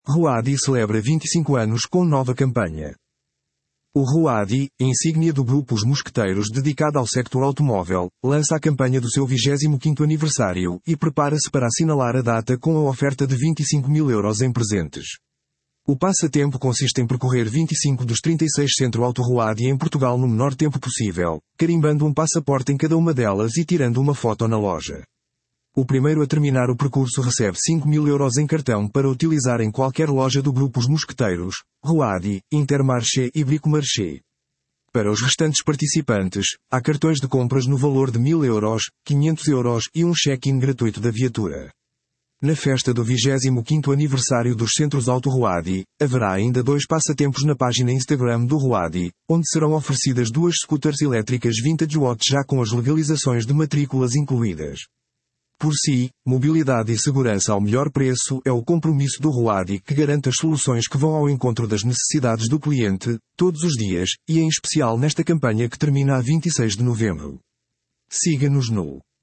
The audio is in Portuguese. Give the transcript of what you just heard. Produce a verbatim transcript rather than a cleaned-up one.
Ruadi celebra vinte e cinco anos com nova campanha. O Ruadi, insígnia do grupo Os Mosqueteiros dedicado ao sector automóvel, lança a campanha do seu vigésimo quinto aniversário e prepara-se para assinalar a data com a oferta de vinte e cinco mil euros em presentes. O passatempo consiste em percorrer vinte e cinco dos trinta e seis Centro Auto Ruadi em Portugal no menor tempo possível, carimbando um passaporte em cada uma delas e tirando uma foto na loja. O primeiro a terminar o percurso recebe cinco mil euros em cartão para utilizar em qualquer loja do grupo Os Mosqueteiros, Ruadi, Intermarché e Bricomarché. Para os restantes participantes, há cartões de compras no valor de mil euros, quinhentos euros e um check-in gratuito da viatura. Na festa do vigésimo quinto aniversário dos Centros Auto Ruadi, haverá ainda dois passatempos na página Instagram do Ruadi, onde serão oferecidas duas scooters elétricas Vintage Watch já com as legalizações de matrículas incluídas. Por si, mobilidade e segurança ao melhor preço é o compromisso do Ruadi que garante as soluções que vão ao encontro das necessidades do cliente, todos os dias, e em especial nesta campanha que termina a vinte e seis de novembro. Siga-nos no